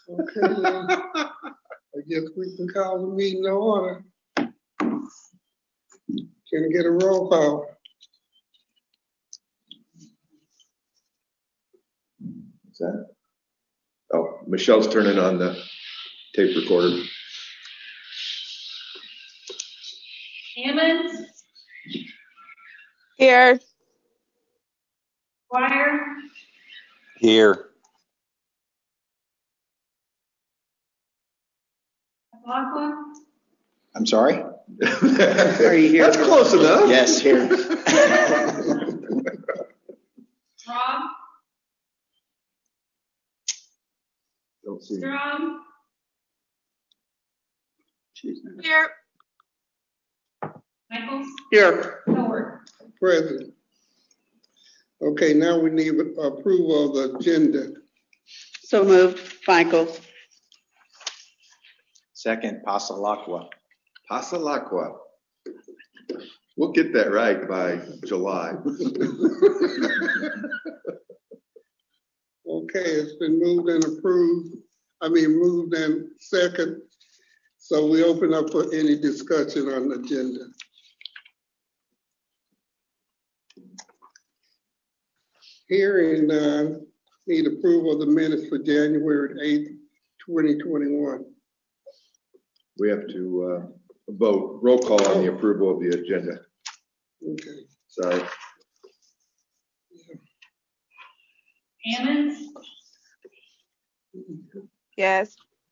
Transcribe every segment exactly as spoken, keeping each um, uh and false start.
Okay, well, I guess we can call the meeting to order. Can I get a roll call? What's that? Oh, Michelle's turning on the tape recorder. Hammond? Here. Dwyer? Here. Aqua? I'm sorry? Are you here? That's close enough. Yes, here. Rob? Don't see. Strong? Here. Michaels? Here. Howard? Present. Okay, now we need approval of the agenda. So moved. Michael. Second, Pasalacqua. Pasalacqua. We'll get that right by July. Okay, it's been moved and approved. I mean, moved and second. So we open up for any discussion on the agenda. Hearing none, need approval of the minutes for January eighth, twenty twenty-one. We have to uh, vote. Roll call on the approval of the agenda. Okay. Sorry. Hammond? Yes.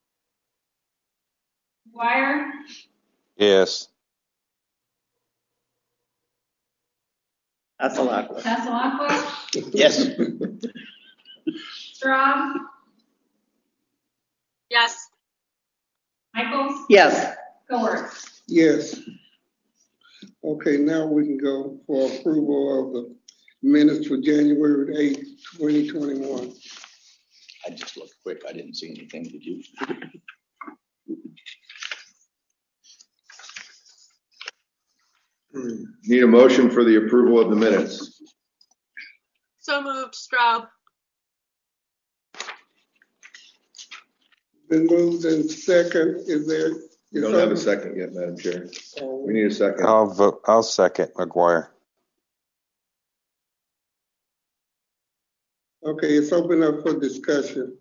Dwyer? Yes. Pasalacqua. Pasalacqua? Yes. Strong? Yes. Michaels? Yes. Howard? Yes. Okay, now we can go for approval of the minutes for January eighth, twenty twenty-one. I just looked quick. I didn't see anything. Did you? Need a motion for the approval of the minutes. So moved. Straub. Been moved and second. Is there? You don't have a second yet, Madam Chair. We need a second. I'll vote. I'll second McGuire. Okay, it's open up for discussion.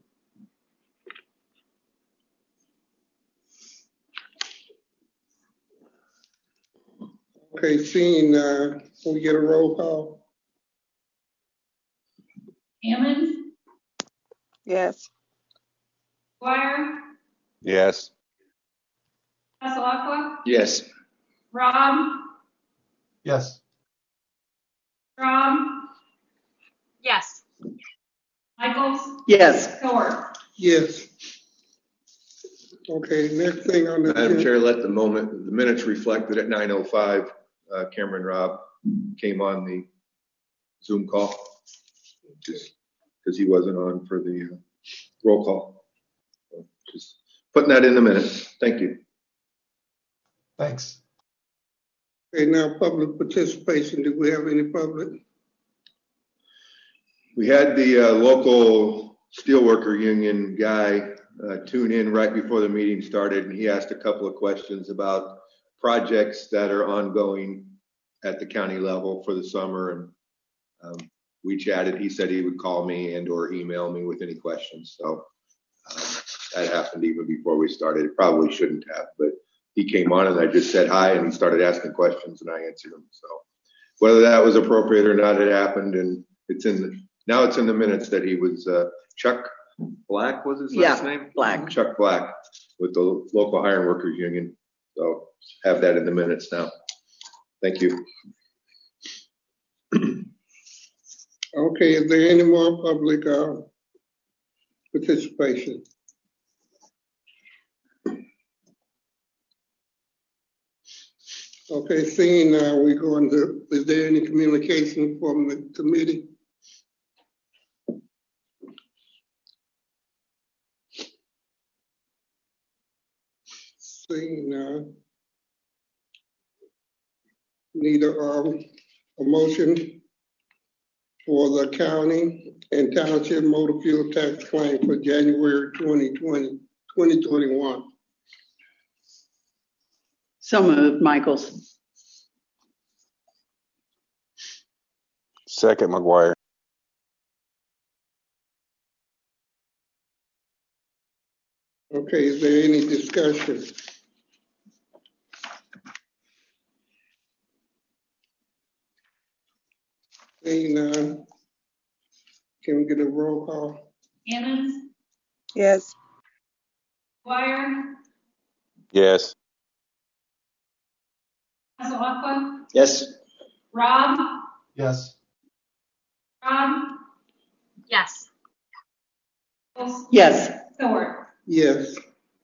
Okay, seeing, uh, can we get a roll call? Hammond? Yes. Dwyer? Yes. Pasalacqua? Yes. Rob? Yes. Strong? Yes. Michaels? Yes. Howard? Yes. Okay, next thing on the Madam agenda. Chair, let the moment, the minutes reflect that at nine oh five, uh, Cameron Robb came on the Zoom call, just because he wasn't on for the uh, roll call. So just putting that in the minutes. Thank you. Thanks. Okay, now public participation. Do we have any public? We had the uh, local steelworker union guy uh, tune in right before the meeting started, and he asked a couple of questions about projects that are ongoing at the county level for the summer. And um, we chatted. He said he would call me and or email me with any questions. So um, that happened even before we started. It probably shouldn't have, but he came on and I just said hi and he started asking questions and I answered them. So whether that was appropriate or not, it happened, and it's in the, now it's in the minutes that he was uh, Chuck Black was his last Yeah, name? Black. Chuck Black with the local iron workers union. So have that in the minutes now. Thank you. Okay, is there any more public uh, participation? Okay, seeing now, we're going to, is there any communication from the committee? Seeing now, need a, um, a motion for the county and township motor fuel tax claim for January twenty twenty, twenty twenty-one. So moved, Michaels. Second, McGuire. Okay, is there any discussion? Seeing none, can we get a roll call? Ammons, Yes. McGuire, Yes. Hasselhoff, Yes. Rob, Yes. Rob, Yes. Nichols, Yes. Stewart. Yes.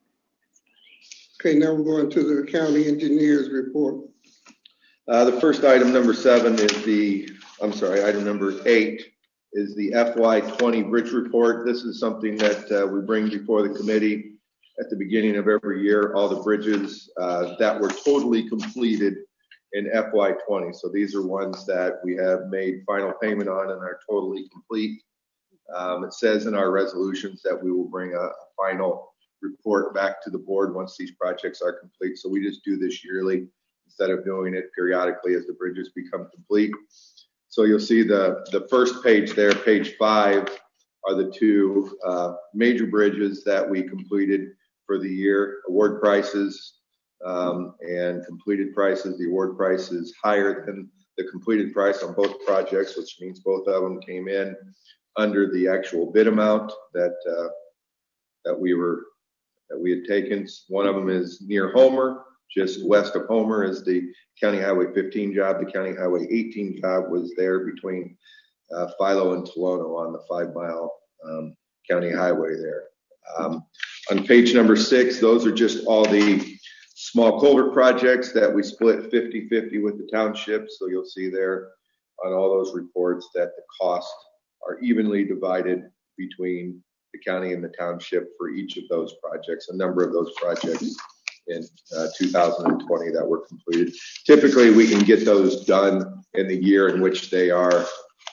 Okay, now we're going to the county engineer's report. Uh, the first item, number seven, is the, I'm sorry, item number eight is the F Y twenty bridge report. This is something that uh, we bring before the committee at the beginning of every year, all the bridges uh, that were totally completed in F Y twenty. So these are ones that we have made final payment on and are totally complete. Um, it says in our resolutions that we will bring a, a final report back to the board once these projects are complete. So we just do this yearly instead of doing it periodically as the bridges become complete. So you'll see the, the first page there, page five, are the two uh, major bridges that we completed for the year. Award prices um, and completed prices. The award price is higher than the completed price on both projects, which means both of them came in under the actual bid amount that uh, that we were that we had taken. One of them is near Homer, just west of Homer is the County Highway fifteen job. The County Highway eighteen job was there between uh, Philo and Tolono on the five mile um, county highway there. Um, on page number six, those are just all the small culvert projects that we split fifty fifty with the township. So you'll see there on all those reports that the costs are evenly divided between the county and the township for each of those projects. A number of those projects in uh, two thousand twenty that were completed. Typically, we can get those done in the year in which they are,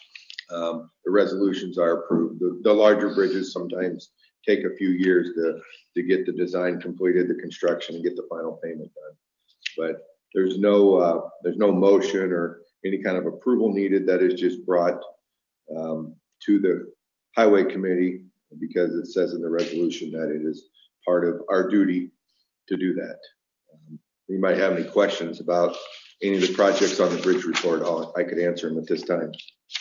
um, the resolutions are approved. The, the larger bridges sometimes take a few years to, to get the design completed, the construction, and get the final payment done. But there's no, uh, there's no motion or any kind of approval needed. That is just brought um, to the highway committee because it says in the resolution that it is part of our duty to do that. Um, you might have any questions about any of the projects on the bridge report. I'll, I could answer them at this time.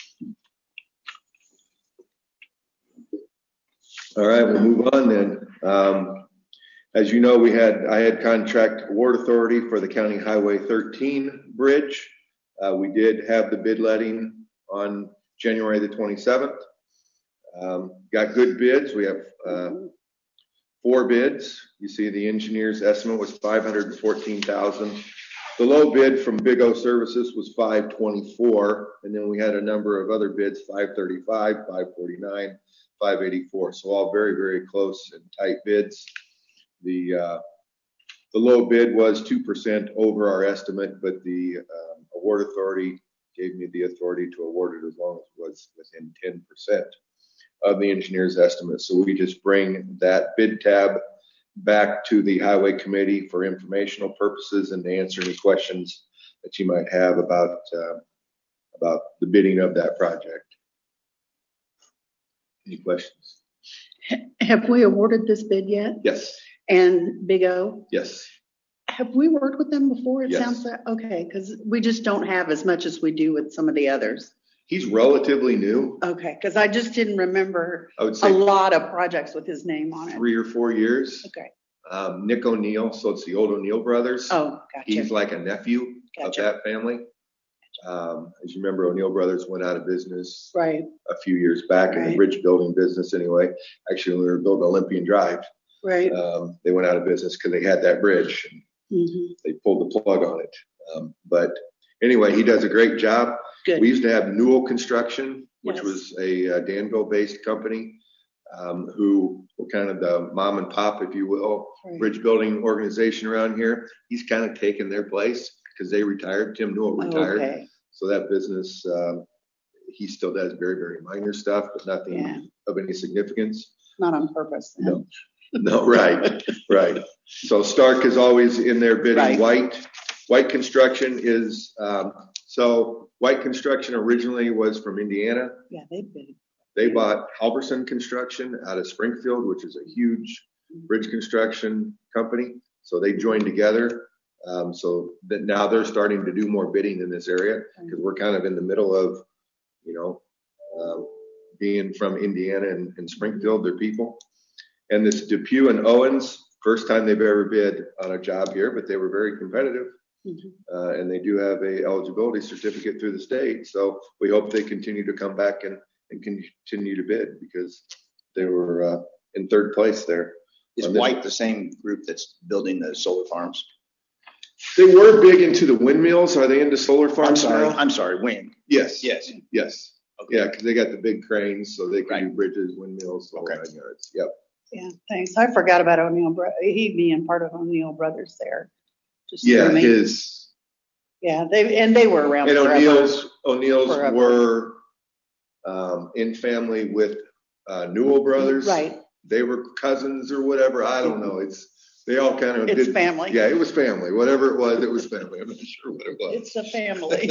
All right, we'll move on then. Um, as you know, we had I had contract award authority for the County Highway thirteen bridge. Uh, we did have the bid letting on January the twenty-seventh. Um, got good bids. We have uh, four bids. You see the engineer's estimate was five hundred fourteen thousand dollars. The low bid from Big O Services was five twenty-four, and then we had a number of other bids, five thirty-five, five forty-nine, five eighty-four. So all very, very close and tight bids. The uh, the low bid was two percent over our estimate, but the um, award authority gave me the authority to award it as long as it was within ten percent of the engineer's estimate. So we just bring that bid tab back to the highway committee for informational purposes and to answer any questions that you might have about uh, about the bidding of that project. Any questions? Have we awarded this bid yet? Yes. And Big O? Yes. Have we worked with them before? It Yes. sounds like, okay, because we just don't have as much as we do with some of the others. He's relatively new. Okay, because I just didn't remember I would a say lot of projects with his name on it. three or four years. Okay. Um, Nick O'Neill, so it's the old O'Neill brothers. Oh, He's gotcha. like a nephew Gotcha. of that family. Um, as you remember, O'Neill brothers went out of business Right, a few years back in the Right. bridge building business anyway. Actually, when we were building Olympian Drive, right. um, they went out of business because they had that bridge. Mhm. They pulled the plug on it. Um, but anyway, he does a great job. Good. We used to have Newell Construction, which Yes. was a uh, Danville-based company um, who were kind of the mom and pop, if you will, Right. bridge building organization around here. He's kind of taken their place because they retired. Tim Newell retired. Okay. So that business um, he still does very, very minor stuff, but nothing Yeah. of any significance. Not on purpose. then. No. No, right, right. So Stark is always in there bidding. Right. White, White Construction is, um, so White Construction originally was from Indiana. Yeah, they've been. They bought Halverson Construction out of Springfield, which is a huge bridge construction company. So they joined together. Um, so that now they're starting to do more bidding in this area because we're kind of in the middle of, you know, uh, being from Indiana and, and Springfield, they're people. And this Depew and Owens, first time they've ever bid on a job here, but they were very competitive. Mhm. Uh, and they do have a eligibility certificate through the state. So we hope they continue to come back and, and continue to bid because they were uh, in third place there. Is on this. White the same group that's building the solar farms? They were big into the windmills. Are they into solar I'm farms sorry, now? I'm sorry, wind. Yes. Yes. Yes. Okay. Yeah, because they got the big cranes, so they can do Right. bridges, windmills, the whole Okay. nine yards. Yep. Yeah, thanks. I forgot about O'Neill, Bro- he being part of O'Neill Brothers there. Just Yeah, threw me. his Yeah, they, and they were around and forever. O'Neill's O'Neill's Forever. were um, in family with uh, Newell Brothers. Right, They were cousins or whatever. I don't know. It's they all kind of it's did. family. Yeah, it was family. Whatever it was, it was family. I'm not sure what it was. It's a family.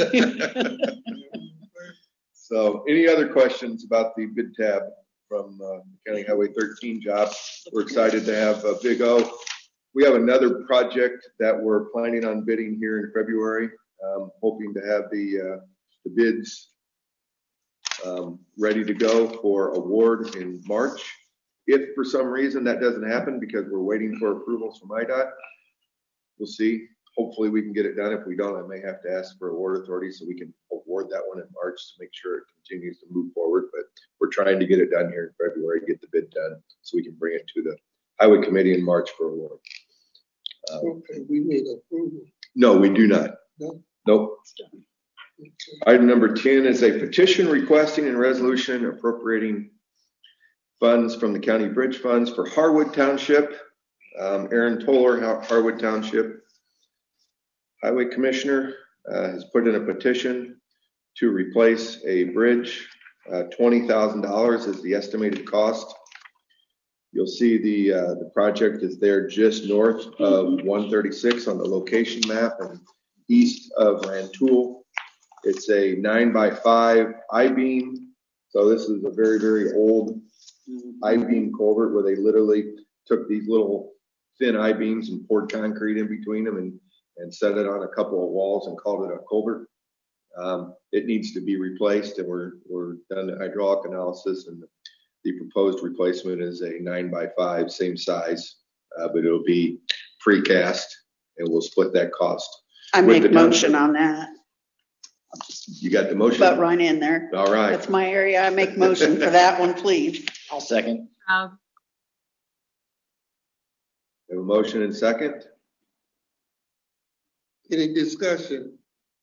So, any other questions about the bid tab from uh, County Highway thirteen job? We're excited to have uh, Big O. We have another project that we're planning on bidding here in February. Um, hoping to have the uh, the bids um, ready to go for award in March. If for some reason that doesn't happen because we're waiting for approvals from I D O T, we'll see. Hopefully we can get it done. If we don't, I may have to ask for award authority so we can award that one in March to make sure it continues to move forward. But we're trying to get it done here in February, get the bid done so we can bring it to the Highway Committee in March for award. Um, Okay, we need approval. no, we do not. No? Nope. Okay. Item number ten is a petition requesting and resolution appropriating funds from the county bridge funds for Harwood Township. Um, Aaron Toller, Har- Harwood Township Highway Commissioner, uh, has put in a petition to replace a bridge. Uh, twenty thousand dollars is the estimated cost. You'll see the uh, the project is there just north of one thirty-six on the location map and east of Rantoul. It's a nine by five I-beam. So this is a very, very old I-beam culvert where they literally took these little thin I-beams and poured concrete in between them and, and set it on a couple of walls and called it a culvert. Um, it needs to be replaced and we're, we're done the hydraulic analysis and the, the proposed replacement is a nine by five, same size, uh, but it'll be precast and we'll split that cost. I With make the motion township. on that. You got the motion? Butt right in there. All right. That's my area. I make motion for that one, please. I'll second. Stroud, We have a motion and second. Any discussion?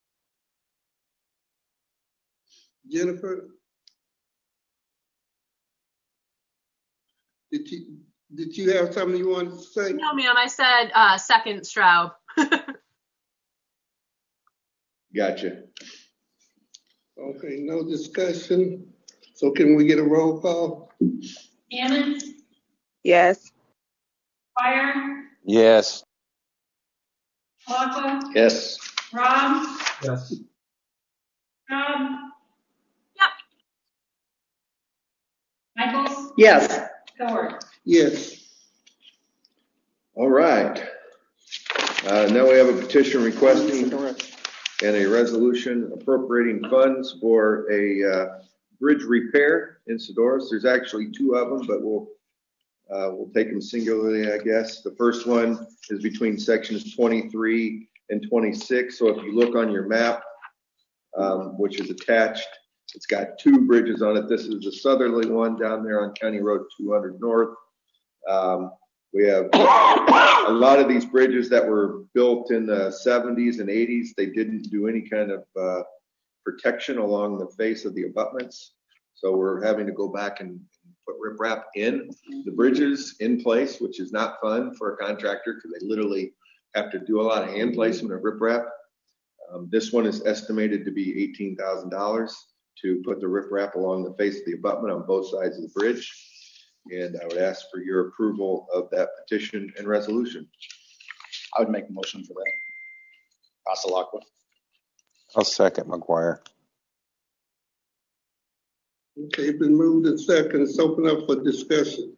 Jennifer? Did you, did you have something you wanted to say? no, ma'am, I said uh, second Stroud. Gotcha. Okay, no discussion. So can we get a roll call? Hammond, Yes. Fire, Yes. Aqua, Yes. Rob, Yes. Stroud. Yep. Michaels, Yes, Howard. Yes. All right. Uh, now we have a petition requesting and a resolution appropriating funds for a uh, bridge repair in Sedoras. There's actually two of them, but we'll uh, we'll take them singularly, I guess. The first one is between sections twenty-three and twenty-six. So if you look on your map, um, which is attached, it's got two bridges on it. This is the southerly one down there on County Road two hundred North. Um, we have a lot of these bridges that were built in the seventies and eighties. They didn't do any kind of uh, protection along the face of the abutments. So we're having to go back and put riprap in the bridges in place, which is not fun for a contractor because they literally have to do a lot of hand placement of riprap. Um, this one is estimated to be eighteen thousand dollars. to put the riprap along the face of the abutment on both sides of the bridge. And I would ask for your approval of that petition and resolution. I would make a motion for that. Passalacqua. I'll second McGuire. Okay, it's been moved and second. It's open up for discussion.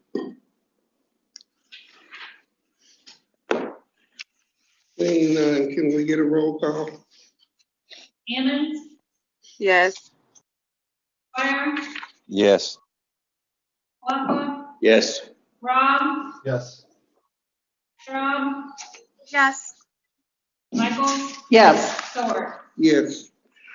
Seeing none, can we get a roll call? Ammons, Yes. Fire, Yes. Walker, Yes. Rob, Yes. Straub, Yes. Michaels, Yes. Stewart. Yes.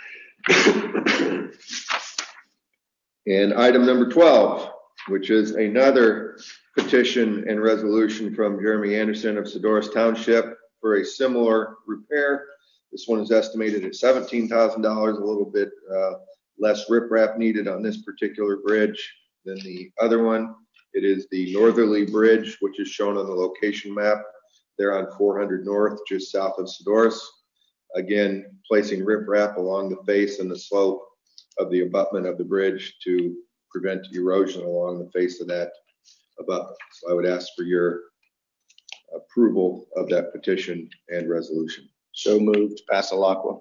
And item number twelve, which is another petition and resolution from Jeremy Anderson of Sedoris Township for a similar repair. This one is estimated at seventeen thousand dollars, a little bit uh, less riprap needed on this particular bridge than the other one. It is the Northerly Bridge, which is shown on the location map. They're on four hundred North, just south of Sedoris. Again, placing riprap along the face and the slope of the abutment of the bridge to prevent erosion along the face of that abutment. So I would ask for your approval of that petition and resolution. So moved. Passalacqua.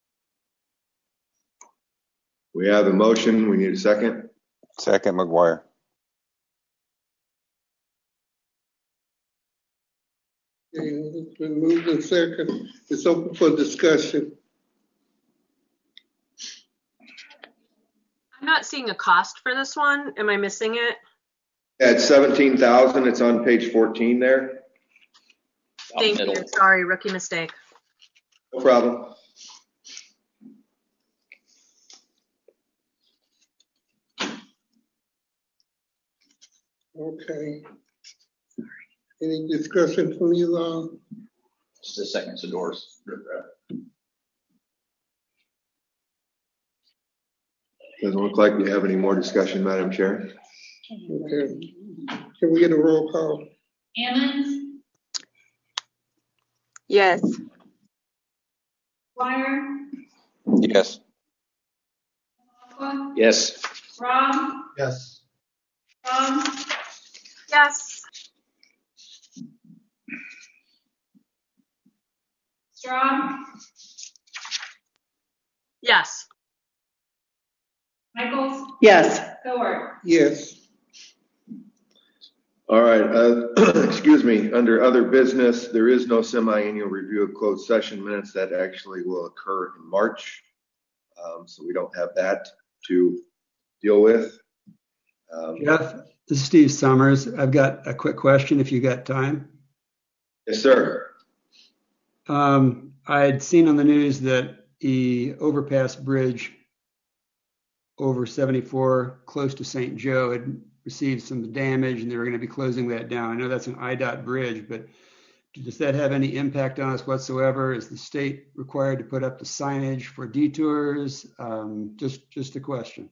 We have a motion. We need a second. Second McGuire. Okay, it's been moved and second. It's open for discussion. I'm not seeing a cost for this one. Am I missing it? At seventeen thousand, it's on page fourteen there. Out Thank middle. you. Sorry, rookie mistake. No problem. Okay. Any discussion from you all? This is the second Sedoris riprap. Doesn't look like we have any more discussion, Madam Chair. Okay. Can we get a roll call? Ammons, Yes. Dwyer, Yes. Walker, Yes. Rob, Yes. Rob, Yes. Straub, Yes. Michaels, Yes. Stewart. Yes. All right, uh, excuse me, under other business, there is no semi-annual review of closed session minutes. That actually will occur in March. Um, so we don't have that to deal with. Um, Jeff, this is Steve Summers. I've got a quick question if you got time. Yes, sir. Um, I had seen on the news that the overpass bridge over seventy-four close to Saint Joe had received some damage and they were going to be closing that down. I know that's an I DOT bridge, but does that have any impact on us whatsoever? Is the state required to put up the signage for detours? Um, just, just a question.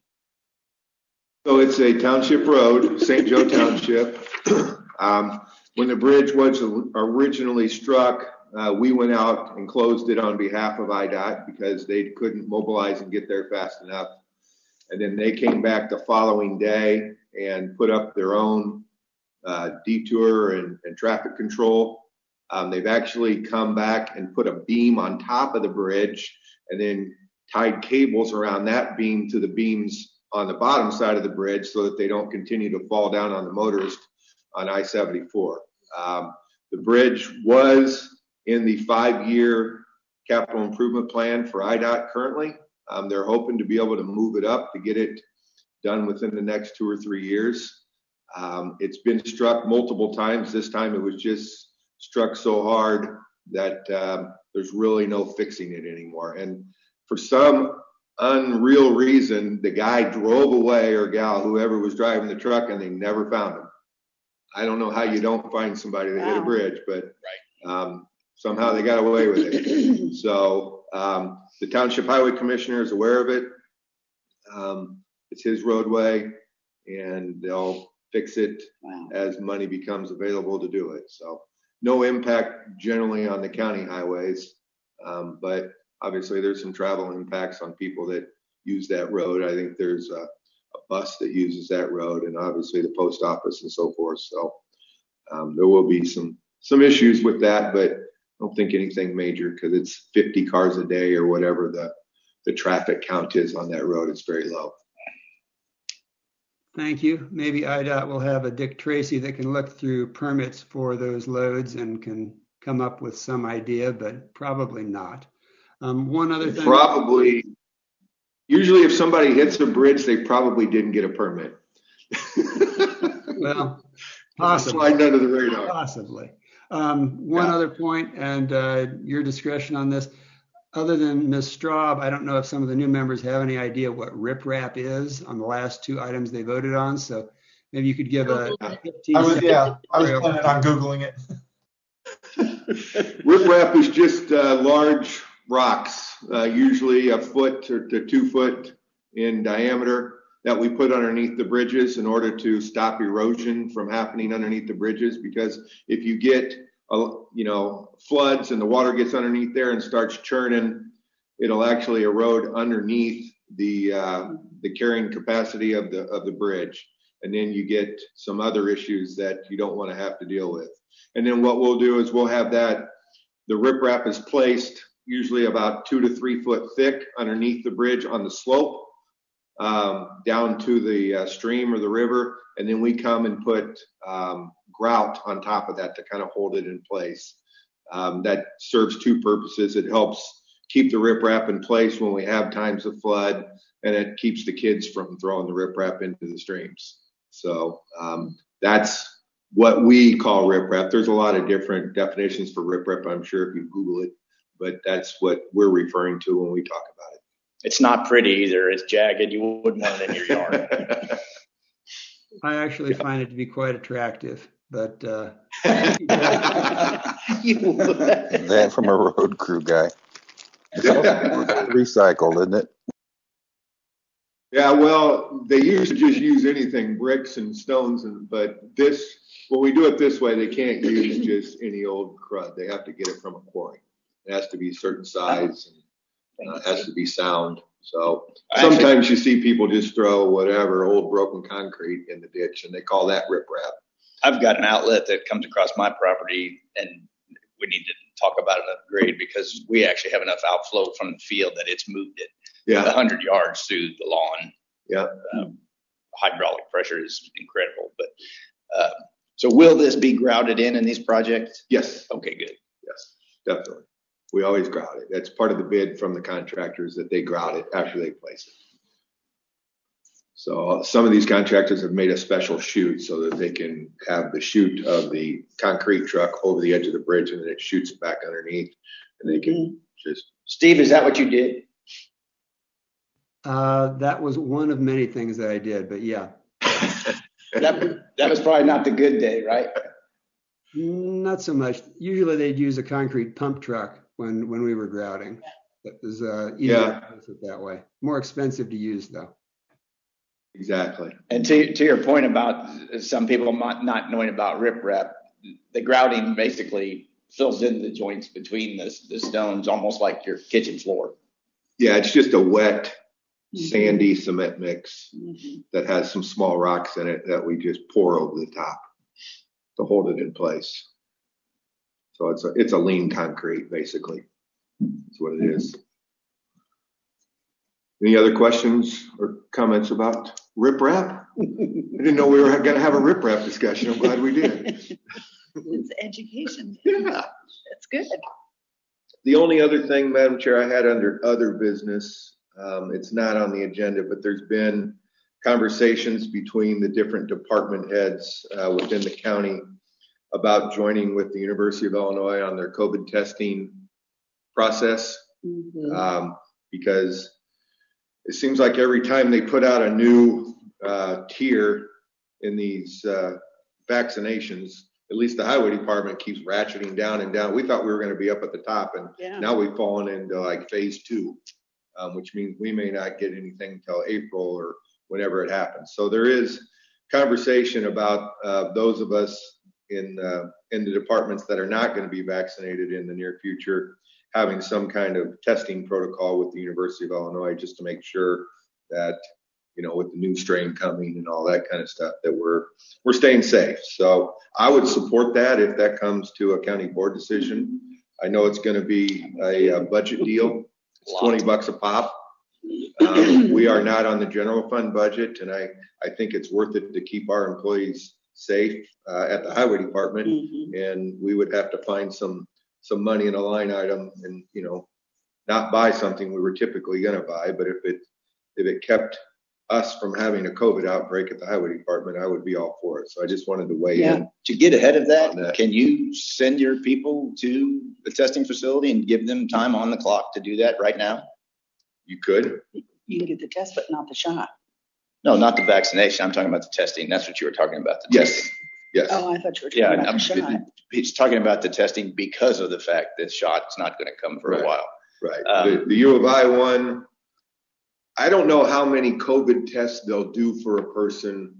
So it's a township road, Saint Joe Township. Um, when the bridge was originally struck, uh, we went out and closed it on behalf of I DOT because they couldn't mobilize and get there fast enough. And then they came back the following day and put up their own uh, detour and, and traffic control. Um, they've actually come back and put a beam on top of the bridge and then tied cables around that beam to the beams on the bottom side of the bridge so that they don't continue to fall down on the motorist on I seventy-four. Um, the bridge was in the five-year capital improvement plan for I DOT currently. Um, they're hoping to be able to move it up to get it done within the next two or three years. Um, it's been struck multiple times. This time it was just struck so hard that um, there's really no fixing it anymore. And for some unreal reason, the guy drove away, or gal, whoever was driving the truck, and they never found him. I don't know how you don't find somebody that hit a Wow. bridge, but um, somehow they got away with it. So um, the Township Highway Commissioner is aware of it. Um, it's his roadway, and they'll fix it Wow. as money becomes available to do it. So no impact generally on the county highways, um, but obviously there's some travel impacts on people that use that road. I think there's a, a bus that uses that road, and obviously the post office and so forth. So um, there will be some some issues with that, but I don't think anything major because it's fifty cars a day or whatever the the traffic count is on that road. It's very low. Thank you. Maybe I D O T will have a Dick Tracy that can look through permits for those loads and can come up with some idea, but probably not. Um, one other thing. Probably, usually if somebody hits a bridge, they probably didn't get a permit. Well, possibly. Sliding under the radar. Possibly. Um, one Yeah. other point, and uh, your discretion on this. Other than Miz Straub, I don't know if some of the new members have any idea what riprap is on the last two items they voted on. So maybe you could give a fifteen I was, second yeah, I was tutorial. planning on Googling it. Riprap is just uh, large rocks, uh, usually a foot to, to two foot in diameter, that we put underneath the bridges in order to stop erosion from happening underneath the bridges. Because if you get, a, you know, floods and the water gets underneath there and starts churning, it'll actually erode underneath the uh, the carrying capacity of the of the bridge, and then you get some other issues that you don't want to have to deal with. And then what we'll do is we'll have that, the riprap is placed usually about two to three foot thick underneath the bridge on the slope, um, down to the uh, stream or the river. And then we come and put um, grout on top of that to kind of hold it in place. Um, that serves two purposes. It helps keep the riprap in place when we have times of flood, and it keeps the kids from throwing the riprap into the streams. So um, that's what we call riprap. There's a lot of different definitions for riprap, I'm sure, if you Google it, but that's what we're referring to when we talk about it. It's not pretty either. It's jagged. You wouldn't want it in your yard. I actually find it to be quite attractive, but uh, You would. That from a road crew guy. Recycled, isn't it? Yeah, well, they used to just use anything, bricks and stones, and but this, when we do it this way, they can't use just any old crud. They have to get it from a quarry. It has to be a certain size, and uh, it has to be sound. So sometimes you see people just throw whatever, old broken concrete in the ditch, and they call that riprap. I've got an outlet that comes across my property, and we need to talk about an upgrade because we actually have enough outflow from the field that it's moved it a Yeah, hundred yards through the lawn. yeah. Um, hydraulic pressure is incredible, but uh, so will this be grouted in in these projects? Yes, Okay, good. yes, definitely. We always grout it. That's part of the bid from the contractors, that they grout it after they place it. So some of these contractors have made a special chute so that they can have the chute of the concrete truck over the edge of the bridge, and then it shoots it back underneath, and they can just. Steve, is that what you did? uh, that was one of many things that I did. But yeah, That, that was probably not the good day, right? not so much. Usually they'd use a concrete pump truck when when we were grouting. That was uh, easier Yeah. to use it that way. More expensive to use though. Exactly. And to to your point about some people not, not knowing about riprap, the grouting basically fills in the joints between the, the stones, almost like your kitchen floor. Yeah, it's just a wet, sandy cement mix Mhm. that has some small rocks in it that we just pour over the top to hold it in place. So it's a, it's a lean concrete, basically. That's what it is. Any other questions or comments about riprap? I didn't know we were going to have a riprap discussion. I'm glad we did. It's education. Yeah. That's good. The only other thing, Madam Chair, I had under other business, um, it's not on the agenda, but there's been conversations between the different department heads uh, within the county about joining with the University of Illinois on their COVID testing process. Mhm. Um, because it seems like every time they put out a new uh, tier in these uh, vaccinations, at least the highway department keeps ratcheting down and down. We thought we were going to be up at the top, and Yeah. now we've fallen into like phase two, um, which means we may not get anything until April or whenever it happens. So there is conversation about uh, those of us in uh, in the departments that are not going to be vaccinated in the near future, having some kind of testing protocol with the University of Illinois just to make sure that, you know, with the new strain coming and all that kind of stuff, that we're we're staying safe. So I would support that if that comes to a county board decision. I know it's going to be a, a budget deal. It's twenty bucks a pop. Um, we are not on the general fund budget, and I, I think it's worth it to keep our employees safe uh, at the highway department. Mhm. And we would have to find some some money in a line item and, you know, not buy something we were typically going to buy. But if it if it kept us from having a COVID outbreak at the highway department, I would be all for it. So I just wanted to weigh Yeah. in. To get ahead of On that, that. can you send your people to the testing facility and give them time on the clock to do that right now? You could. You can get the test, but not the shot. No, not the vaccination. I'm talking about the testing. That's what you were talking about. The Yes. testing. Yes. Oh, I thought you were Yeah, talking about I'm, the shot. he's talking about the testing because of the fact that shot's not going to come for Right. a while. Right. Um, the, the U of I one, I don't know how many COVID tests they'll do for a person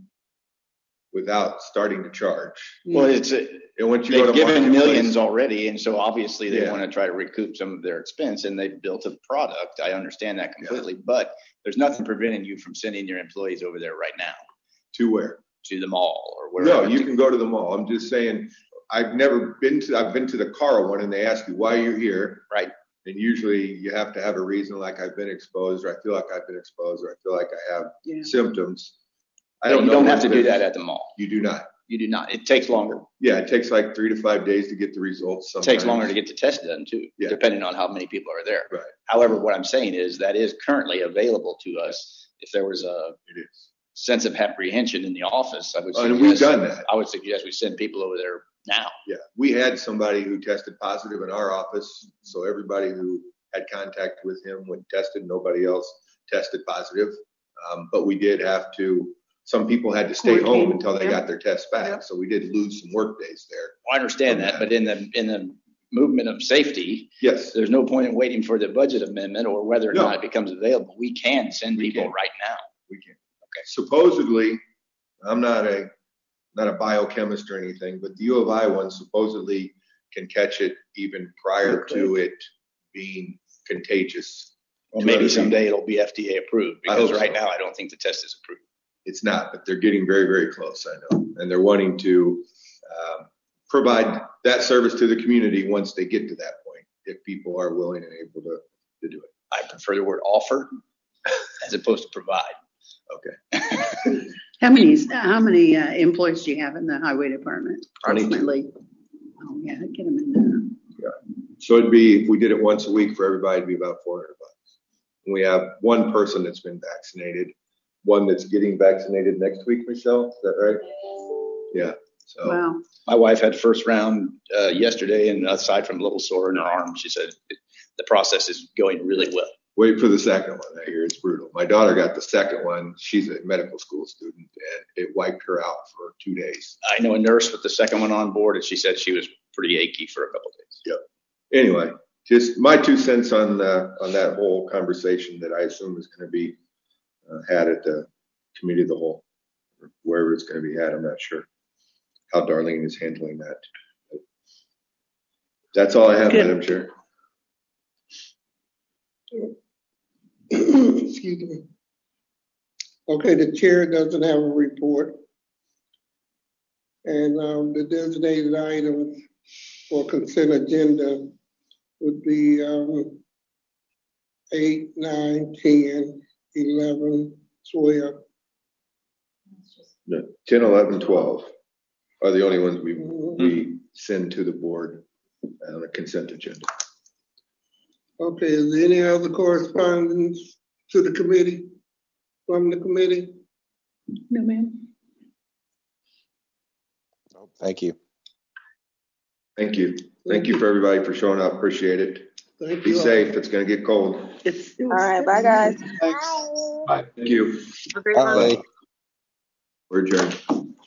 without starting to charge. Well, it's a, And once you go they've to given marketplace- millions already, and so obviously they Yeah. want to try to recoup some of their expense, and they've built a product. I understand that completely, but there's nothing preventing you from sending your employees over there right now to where? to the mall or No, wherever. you can go to the mall. I'm just saying, I've never been to, I've been to the Carl one and they ask you why you're here. Right. And usually you have to have a reason, like I've been exposed, or I feel like I've been exposed, or I feel like I have Yeah. symptoms. I You don't know. don't have what to the- do that at the mall. You do not. You do not. It takes longer. Yeah, it takes like three to five days to get the results. It Sometimes. takes longer to get the test done too, Yeah. depending on how many people are there. Right. However, what I'm saying is that is currently available to us. If there was a It is. sense of apprehension in the office, I would Oh, and we've suggest, done that. I would suggest we send people over there now. Yeah, we had somebody who tested positive in our office, so everybody who had contact with him when tested, nobody else tested positive. Um, but we did have to, some people had to stay home Quarantine, until they yeah. got their test back, Yeah. so we did lose some work days there. I understand From that, that. but in the, in the movement of safety, Yes, there's no point in waiting for the budget amendment or whether or No. not it becomes available. We can send We people can. right now. we can. Okay. Supposedly, I'm not a, not a biochemist or anything, but the U of I one supposedly can catch it even prior to it being contagious. Well, to maybe other people. someday it'll be F D A approved I because hope right so. now I don't think the test is approved. It's not, but they're getting very, very close, I know. And they're wanting to um, provide that service to the community once they get to that point, if people are willing and able to, to do it. I prefer the word offer as opposed to provide. Okay. How many, how many uh, employees do you have in the highway department? twenty-two. Approximately? Oh, yeah, get them in there. So it'd be, if we did it once a week for everybody, it'd be about four hundred bucks. And we have one person that's been vaccinated, one that's getting vaccinated next week, Michelle, is that right? Yeah, so, Wow. My wife had first round uh, yesterday, and aside from a little sore in her arm, she said it, the process is going really well. wait for the second one. I hear it's brutal. My daughter got the second one. She's a medical school student, and it wiped her out for two days. I know a nurse with the second one on board, and she said she was pretty achy for a couple of days. Yep. Anyway, just my two cents on uh, on that whole conversation that I assume is going to be uh, had at the committee of the whole, or wherever it's going to be had. I'm not sure how Darlene is handling that. But that's all I have, Good. Madam Chair. Excuse me. Okay, the chair doesn't have a report. And um, the designated items for consent agenda would be um, eight, nine, ten, eleven, twelve. No, ten, eleven, twelve are the only ones we Mhm. we send to the board on a consent agenda. Okay, is there any other correspondence to the committee, from the committee? No, ma'am. Thank you. Thank you. Thank you for everybody for showing up. Appreciate it. Thank Be you all. safe. It's going to get cold. It's. All right, bye, guys. Thanks. Thank you. Have a great month. Bye. We're adjourned.